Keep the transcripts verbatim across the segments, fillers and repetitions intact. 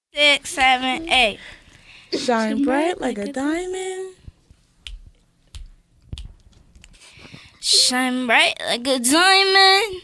Six, seven, eight. Shine bright like a diamond. Shine bright like a diamond.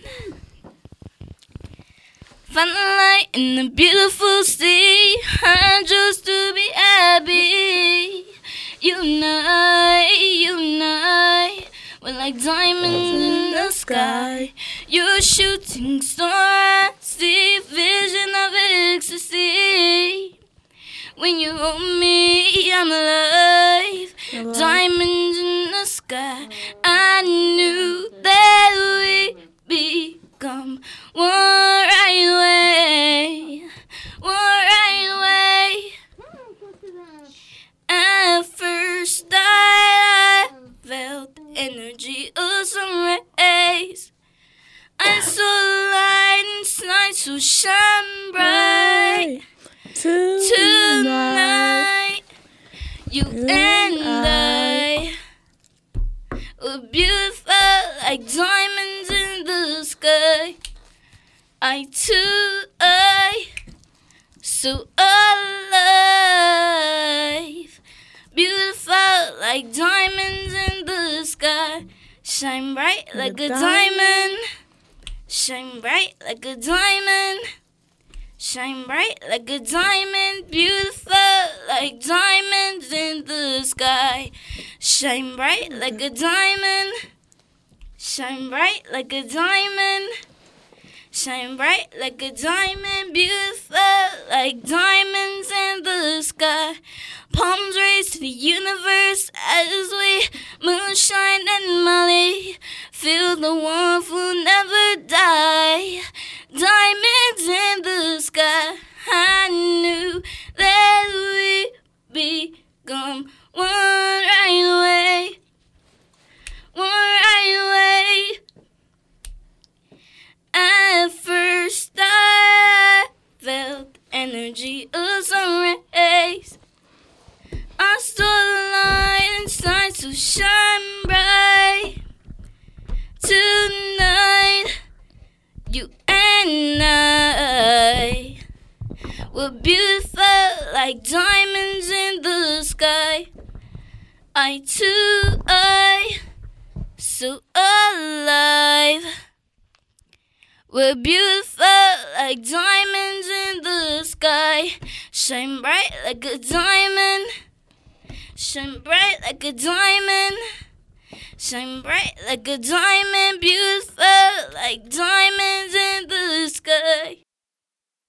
Find the light in the beautiful sea. And just to be happy. Unite, unite. We're like diamonds in the sky. You're a shooting star. I see vision of ecstasy. When you hold me, I'm alive. Alive. Diamonds in the sky. I knew that we'd become one right away. One right away. At first I felt energy of sun rays. I saw the light inside, so shine bright. Tonight, you and I were beautiful like diamonds in the sky. I too, I so alive, beautiful like diamonds in the sky. Shine bright like a diamond. Shine bright like a diamond. Shine bright like a diamond, beautiful like diamonds in the sky. Shine bright like a diamond. Shine bright like a diamond. Shine bright like a diamond, beautiful like diamonds in the sky. Palms raised to the universe as we moonshine and Molly. Feel the warmth will never die. Diamonds in the sky. I knew that we'd become one right away. One right away. At first I felt energy of sun rays. I saw the light inside, so shine bright. Tonight, you and I were beautiful like diamonds in the sky. I too, I so alive. We're beautiful like diamonds in the sky. Shine bright like a diamond. Shine bright like a diamond. Shine bright like a diamond, beautiful like diamonds in the sky.